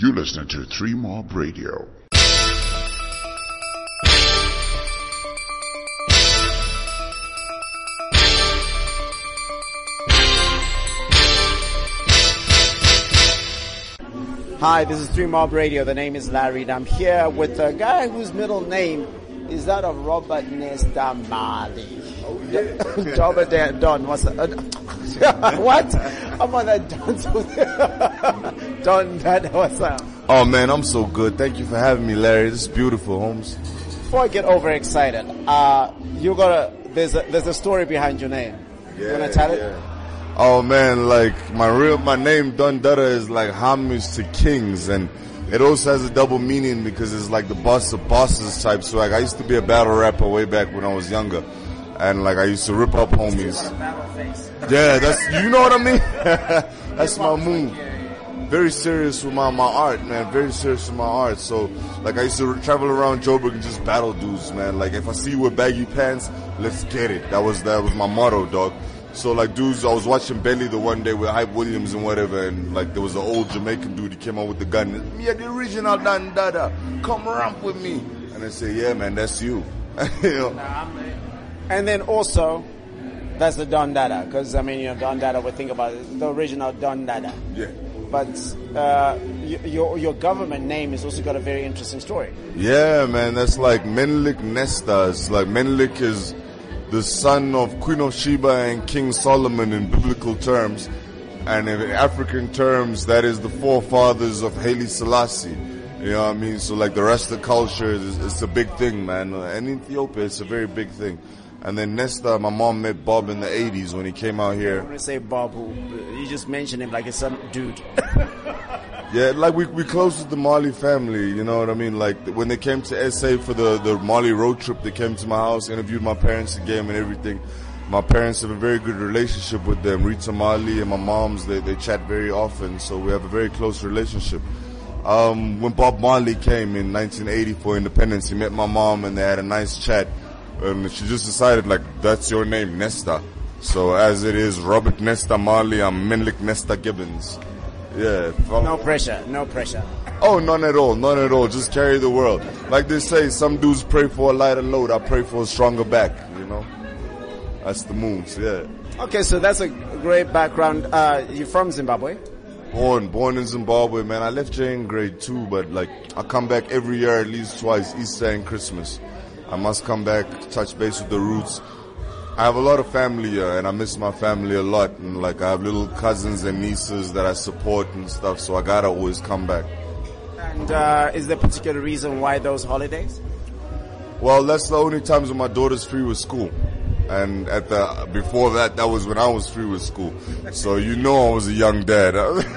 You listening to 3 Mob Radio. Hi, this is 3 Mob Radio. The name is Larry, and I'm here with a guy whose middle name is that of Robert Nesta Marley. Oh, yeah. Robert Don, what's that? What? I'm on that Don. Don, what's up? Oh man, I'm so good. Thank you for having me, Larry. This is beautiful, Holmes. Before I get overexcited, there's a story behind your name. You wanna tell it? Oh man, like my name Don Dada is like homage to kings, and it also has a double meaning because it's like the boss of bosses type. So like I used to be a battle rapper way back when I was younger, and like I used to rip up homies. Yeah, that's, you know what I mean. That's my move. Very serious with my art, man. Very serious with my art. So like I used to travel around Joburg and just battle dudes, man. Like if I see you with baggy pants, let's get it. That was my motto, dog. So like dudes, I was watching Belly the one day with Hype Williams and whatever, and like there was an old Jamaican dude, he came out with the gun, yeah, the original Don Dada, come ramp with me. And I say, yeah man, that's you. You know? And then also, that's the Don Dada, because I mean, you know, Don Dada, we think about it, the original Don Dada. Yeah. But your government name has also got a very interesting story. Yeah man, that's like Menelik Nesta. It's like Menelik is the son of Queen of Sheba and King Solomon in biblical terms, and in African terms, that is the forefathers of Haile Selassie. You know what I mean? So like the rest of the culture, it's a big thing, man. And in Ethiopia, it's a very big thing. And then Nesta, my mom met Bob in the 80s when he came out here. When I say Bob, you just mentioned him like it's some dude. Yeah, like we close with the Marley family, you know what I mean? Like when they came to SA for the Marley road trip, they came to my house, interviewed my parents again and everything. My parents have a very good relationship with them. Rita Marley and my mom's, they chat very often, so we have a very close relationship. When Bob Marley came in 1980 for independence, he met my mom and they had a nice chat. And she just decided, like, that's your name, Nesta. So as it is, Robert Nesta Marley, I'm Menelik Nesta Gibbons. Yeah. No pressure, no pressure. Oh, none at all, none at all. Just carry the world. Like they say, some dudes pray for a lighter load. I pray for a stronger back, you know? That's the moves, yeah. Okay, so that's a great background. You're from Zimbabwe? Born in Zimbabwe, man. I left here in grade 2, but like, I come back every year at least twice, Easter and Christmas. I must come back, touch base with the roots. I have a lot of family here, and I miss my family a lot. And like, I have little cousins and nieces that I support and stuff, so I gotta always come back. And is there a particular reason why those holidays? Well, that's the only times when my daughter's free with school. And before that was when I was free with school. So you know I was a young dad.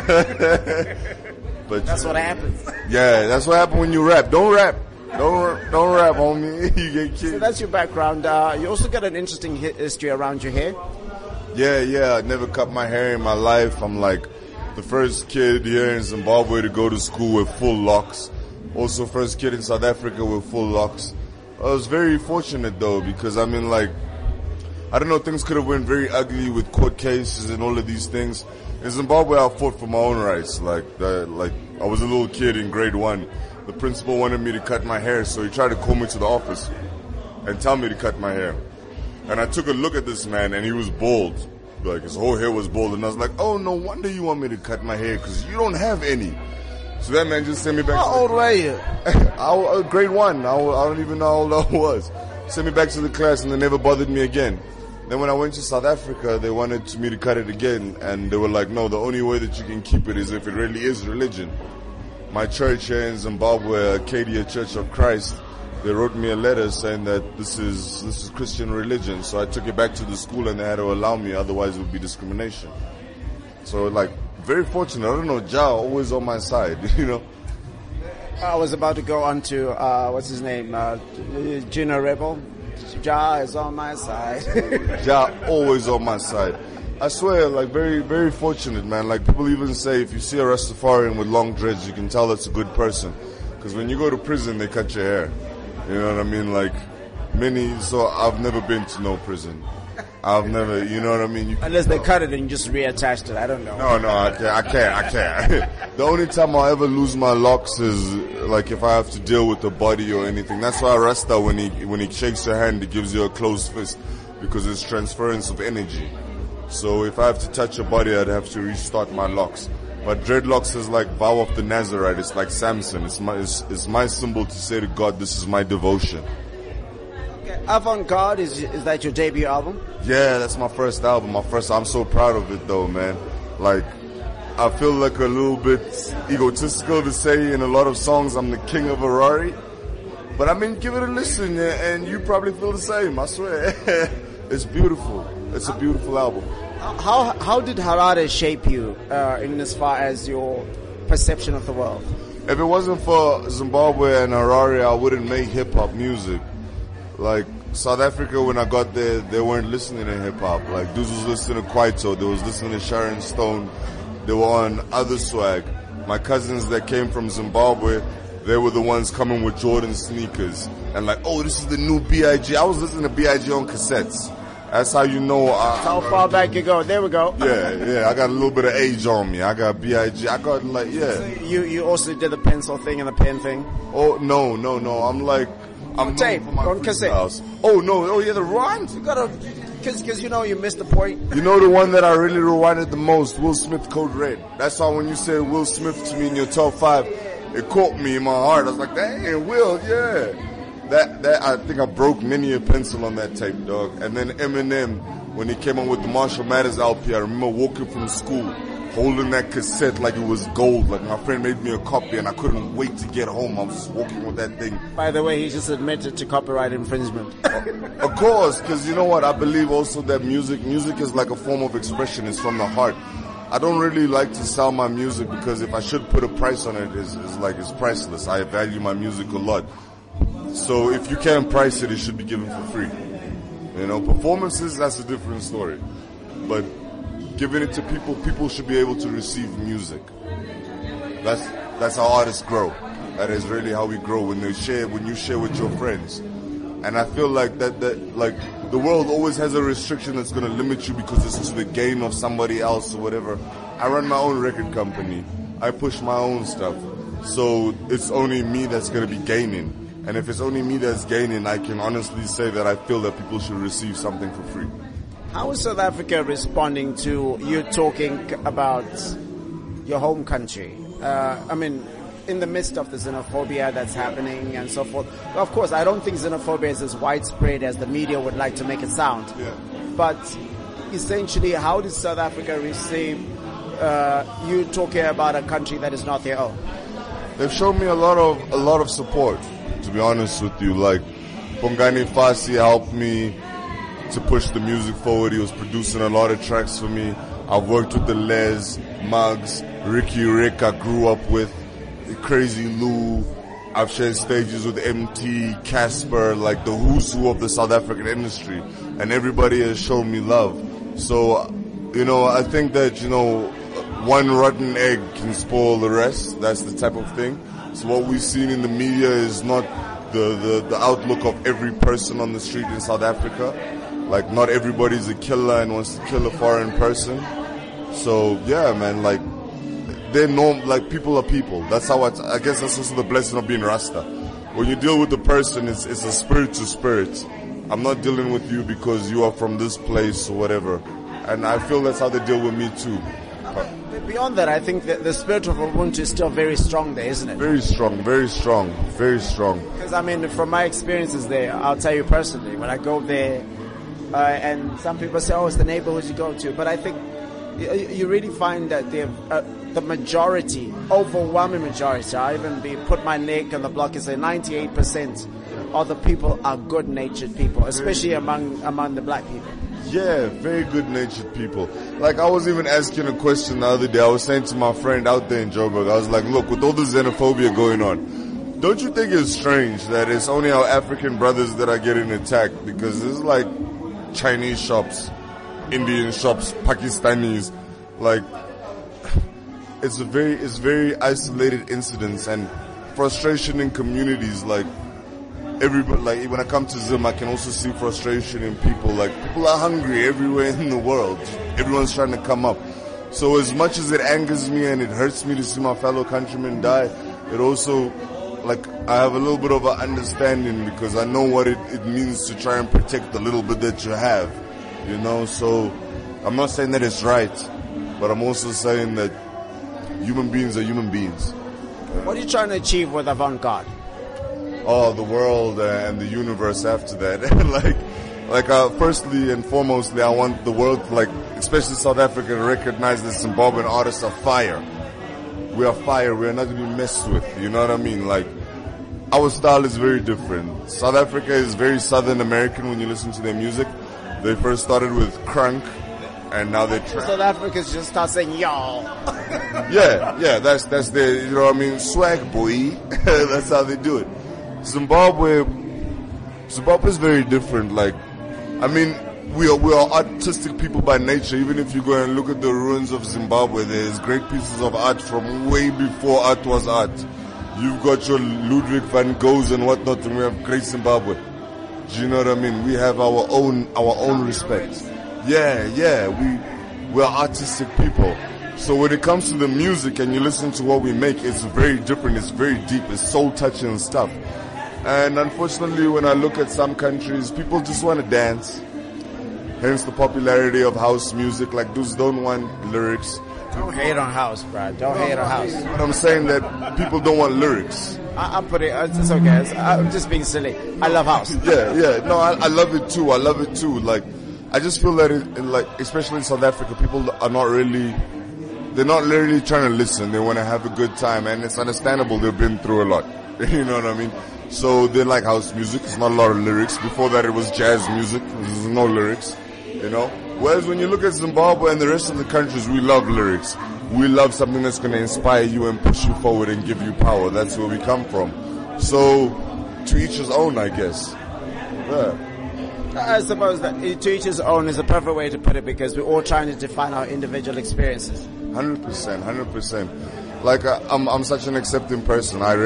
But that's what happens. Yeah, that's what happens when you rap. Don't rap. Don't rap, homie. You get kicked. So that's your background. You also got an interesting history around your hair. Yeah. I never cut my hair in my life. I'm like the first kid here in Zimbabwe to go to school with full locks. Also first kid in South Africa with full locks. I was very fortunate though, because I mean, like, I don't know, things could have went very ugly with court cases and all of these things. In Zimbabwe, I fought for my own rights. Like I was a little kid in grade 1. The principal wanted me to cut my hair, so he tried to call me to the office and tell me to cut my hair. And I took a look at this man, and he was bald. Like, his whole hair was bald. And I was like, oh, no wonder you want me to cut my hair, because you don't have any. So that man just sent me back. How old were you? Grade 1. I don't even know how old I was. Sent me back to the class, and they never bothered me again. Then when I went to South Africa, they wanted me to cut it again. And they were like, no, the only way that you can keep it is if it really is religion. My church here in Zimbabwe, Acadia Church of Christ, they wrote me a letter saying that this is Christian religion. So I took it back to the school and they had to allow me, otherwise it would be discrimination. So like, very fortunate. I don't know, Jah always on my side, you know. I was about to go on to, what's his name, Junior Rebel. Jah is on my side. Jah always on my side. I swear, like, very, very fortunate, man. Like, people even say if you see a Rastafarian with long dreads, you can tell that's a good person. Because when you go to prison, they cut your hair. You know what I mean? Like, so I've never been to no prison. I've never, you know what I mean? You Unless they cut it and you just reattached it. I don't know. No, I can't. The only time I'll ever lose my locks is like if I have to deal with the body or anything. That's why Rasta, when he shakes your hand, he gives you a closed fist because it's transference of energy. So if I have to touch your body, I'd have to restart my locks. But dreadlocks is like vow of the Nazarite. It's like Samson. It's my symbol to say to God, this is my devotion. Avant-Garde, is that your debut album? Yeah, that's my first album. I'm so proud of it though, man. Like, I feel like a little bit egotistical to say in a lot of songs I'm the king of Harare. But I mean, give it a listen and you probably feel the same, I swear. It's beautiful. It's a beautiful album. How did Harare shape you in as far as your perception of the world? If it wasn't for Zimbabwe and Harare, I wouldn't make hip-hop music. Like, South Africa, when I got there, they weren't listening to hip-hop. Like, dudes was listening to Kwaito, they was listening to Sharon Stone, they were on other swag. My cousins that came from Zimbabwe, they were the ones coming with Jordan sneakers. And like, oh, this is the new B.I.G. I was listening to B.I.G. on cassettes. That's how you know. How far back you go? There we go. Yeah. I got a little bit of age on me. I got B.I.G. I got like, yeah. So you also did the pencil thing and the pen thing? Oh, no. I'm tape, on cassette. The rhymes. You gotta, cause you know you missed the point. You know the one that I really rewinded the most? Will Smith, Code Red. That's why when you say Will Smith to me in your top 5, it caught me in my heart. I was like, dang, Will, yeah. That I think I broke many a pencil on that tape, dog. And then Eminem, when he came on with the Marshall Mathers LP, I remember walking from school, holding that cassette like it was gold. Like my friend made me a copy and I couldn't wait to get home. I was just walking with that thing. By the way, he just admitted to copyright infringement. Of course, because you know what? I believe also that music is like a form of expression. It's from the heart. I don't really like to sell my music because if I should put a price on it, it's priceless. I value my music a lot. So if you can't price it, it should be given for free. You know, performances, that's a different story. But giving it to people should be able to receive music. That's how artists grow. That is really how we grow when you share with your friends. And I feel like that like the world always has a restriction that's going to limit you because it's to the gain of somebody else or whatever. I run my own record company. I push my own stuff. So it's only me that's going to be gaining. And if it's only me that's gaining, I can honestly say that I feel that people should receive something for free. How is South Africa responding to you talking about your home country? I mean, in the midst of the xenophobia that's happening and so forth. Of course, I don't think xenophobia is as widespread as the media would like to make it sound. Yeah. But essentially, how does South Africa receive you talking about a country that is not their own? They've shown me a lot of support. To be honest with you, like Bongani Fasi helped me to push the music forward. He was producing a lot of tracks for me. I've worked with the Les, Muggs, Ricky Rick I grew up with, Crazy Lou. I've shared stages with MT, Casper, like the who's who of the South African industry. And everybody has shown me love. So, you know, I think that, you know, one rotten egg can spoil the rest. That's the type of thing. So what we've seen in the media is not the outlook of every person on the street in South Africa. Like, not everybody's a killer and wants to kill a foreign person. So, yeah, man, like, they're normal, like, people are people. That's how I guess that's also the blessing of being Rasta. When you deal with the person, it's a spirit to spirit. I'm not dealing with you because you are from this place or whatever. And I feel that's how they deal with me too. Beyond that, I think that the spirit of Ubuntu is still very strong there, isn't it? Very strong, very strong, very strong. Because, I mean, from my experiences there, I'll tell you personally, when I go there, and some people say, oh, it's the neighborhoods you go to. But I think you really find that the majority, overwhelming majority, I even put my neck on the block and say 98% of the people are good-natured people, especially among the black people. Yeah, very good-natured people. Like, I was even asking a question the other day. I was saying to my friend out there in Joburg, I was like, look, with all the xenophobia going on, don't you think it's strange that it's only our African brothers that are getting attacked? Because it's like Chinese shops, Indian shops, Pakistanis, like, it's very isolated incidents and frustration in communities. Like, everybody, like when I come to Zim, I can also see frustration in people. Like people are hungry everywhere in the world. Everyone's trying to come up. So as much as it angers me and it hurts me to see my fellow countrymen die, it also, like, I have a little bit of an understanding because I know what it means to try and protect the little bit that you have, you know. So I'm not saying that it's right, but I'm also saying that human beings are human beings. What are you trying to achieve with Avant-Garde? Oh, the world and the universe after that. Firstly and foremostly, I want the world, like, especially South Africa, to recognize that Zimbabwean artists are fire. We are fire. We are not to be messed with. You know what I mean? Like, our style is very different. South Africa is very Southern American when you listen to their music. They first started with crunk, and now they're trap. South Africans just start saying y'all. Yeah, that's their, you know what I mean, swag boy. That's how they do it. Zimbabwe is very different. Like, I mean, we are artistic people by nature. Even if you go and look at the ruins of Zimbabwe, there's great pieces of art from way before art was art. You've got your Ludwig van Goghs and whatnot, and we have great Zimbabwe. Do you know what I mean? We have our own respect. Yeah, we're artistic people. So when it comes to the music and you listen to what we make, it's very different, it's very deep, it's soul-touching and stuff. And unfortunately, when I look at some countries, people just want to dance. Hence the popularity of house music. Like, dudes don't want lyrics. Don't hate on house, bro. Don't hate on house. But I'm saying that people don't want lyrics. I'm putting, it's okay. I'm just being silly. I love house. Yeah. No, I love it too. Like, I just feel that like, especially in South Africa, people are not really trying to listen. They want to have a good time, and it's understandable. They've been through a lot. You know what I mean? So they like house music. It's not a lot of lyrics. Before that, it was jazz music. There's no lyrics, you know. Whereas when you look at Zimbabwe and the rest of the countries, we love lyrics. We love something that's going to inspire you and push you forward and give you power. That's where we come from. So, to each his own, I guess. Yeah. I suppose that to each his own is a perfect way to put it, because we're all trying to define our individual experiences. 100%. Like, I'm such an accepting person. I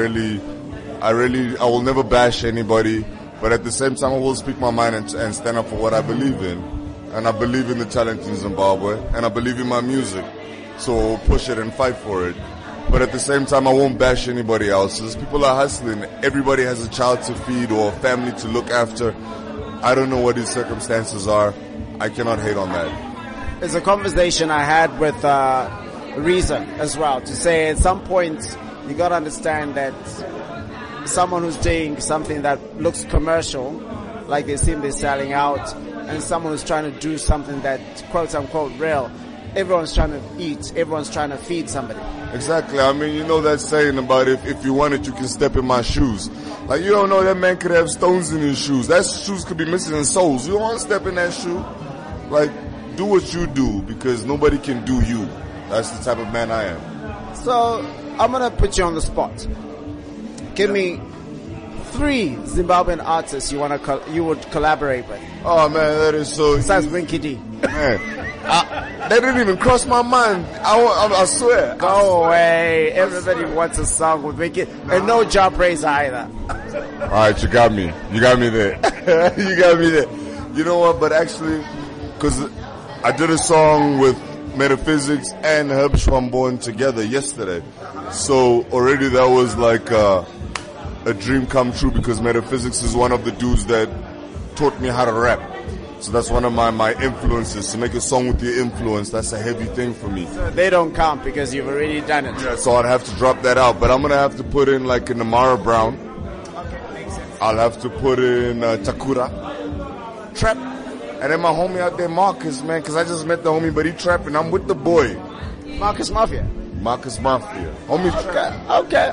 will never bash anybody, but at the same time, I will speak my mind and stand up for what I believe in. And I believe in the talent in Zimbabwe, and I believe in my music. So I'll push it and fight for it. But at the same time, I won't bash anybody else's. People are hustling. Everybody has a child to feed or a family to look after. I don't know what his circumstances are. I cannot hate on that. It's a conversation I had with Reason as well, to say at some point you got to understand that someone who's doing something that looks commercial, like they seem they're selling out, and someone who's trying to do something that quote unquote real, everyone's trying to eat, everyone's trying to feed somebody. Exactly. I mean, you know that saying about if you want it, you can step in my shoes. Like, you don't know that man could have stones in his shoes. That shoes could be missing soles. You don't want to step in that shoe. Like, do what you do, because nobody can do you. That's the type of man I am. So, I'm going to put you on the spot. Give me 3 Zimbabwean artists you would collaborate with. Oh man, that is so. Besides Winky D. Man, that didn't even cross my mind. I swear. Go away. Everybody wants a song with Winky, and no job praise either. All right, you got me. You got me there. You got me there. You know what? But actually, because I did a song with Metaphysics and Herb Schwamborn together yesterday, so already that was like a dream come true, because Metaphysics is one of the dudes that taught me how to rap. So that's one of my influences. To make a song with your influence, that's a heavy thing for me. So they don't count because you've already done it. Yeah, so I'd have to drop that out. But I'm going to have to put in like a Namara Brown. Okay, makes sense. I'll have to put in Takura. Trap. And then my homie out there, Marcus, man, because I just met the homie, but he trapping. I'm with the boy. Marcus Mafia. Homie. Okay.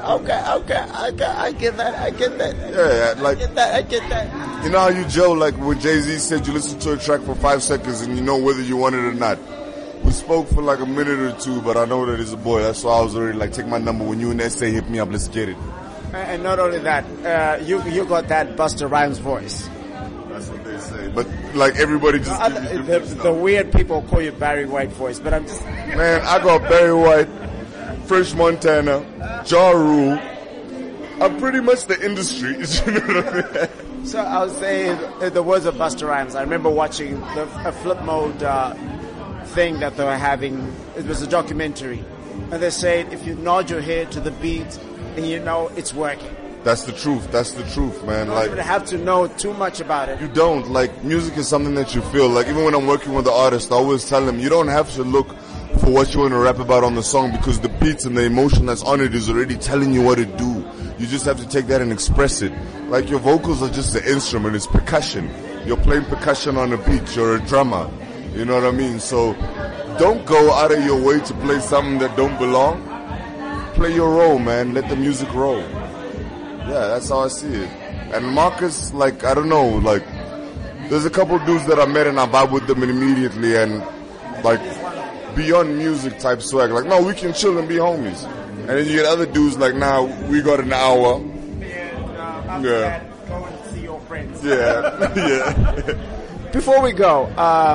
I get that. Yeah, like. I get that. You know how you Joe, like when Jay-Z said you listen to a track for 5 seconds and you know whether you want it or not. We spoke for like a minute or two, but I know that he's a boy. That's why I was already like, take my number. When you and SA hit me up, let's get it. And not only that, you got that Busta Rhymes voice. That's what they say. But like everybody just... The weird people call you Barry White voice, but I'm just... Man, I got Barry White, Fresh Montana, Ja Rule. I'm pretty much the industry. You know what I mean? So I was saying the words of Busta Rhymes. I remember watching a flip mode thing that they were having. It was a documentary. And they said, if you nod your head to the beat, then you know it's working. That's the truth. That's the truth, man. You don't have to know too much about it. You don't. Like, music is something that you feel. Like, even when I'm working with the artist, I always tell them, you don't have to look for what you want to rap about on the song, because the beats and the emotion that's on it is already telling you what to do. You just have to take that and express it. Like, your vocals are just an instrument. It's percussion. You're playing percussion on a beat. You're a drummer. You know what I mean? So don't go out of your way to play something that don't belong. Play your role, man. Let the music roll. Yeah, that's how I see it. And Marcus, like, I don't know, like, there's a couple dudes that I met and I vibe with them immediately, and, like, beyond music type swag. Like, no, we can chill and be homies. And then you get other dudes like, nah, we got an hour. Yeah. Go and see your friends. Yeah, yeah. Before we go,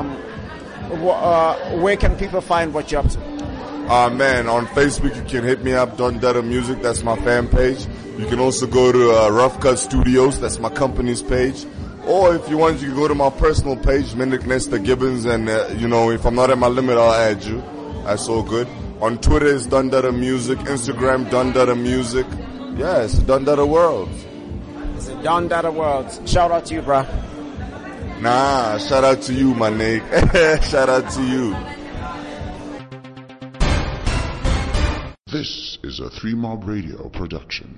where can people find what you're up to? Man, on Facebook you can hit me up, Don Dada Music, that's my fan page. You can also go to Rough Cut Studios, that's my company's page. Or if you want, you can go to my personal page, Mendic Nesta Gibbons, and you know, if I'm not at my limit, I'll add you. That's all good. On Twitter it's Don Dada Music, Instagram Don Dada Music. Yeah, it's a Don Dada world. It's a Don Dada world. Shout out to you, bro. Nah, shout out to you, my nigga. Shout out to you. This is a 3 Mob Radio production.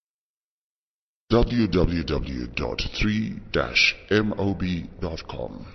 www.3-mob.com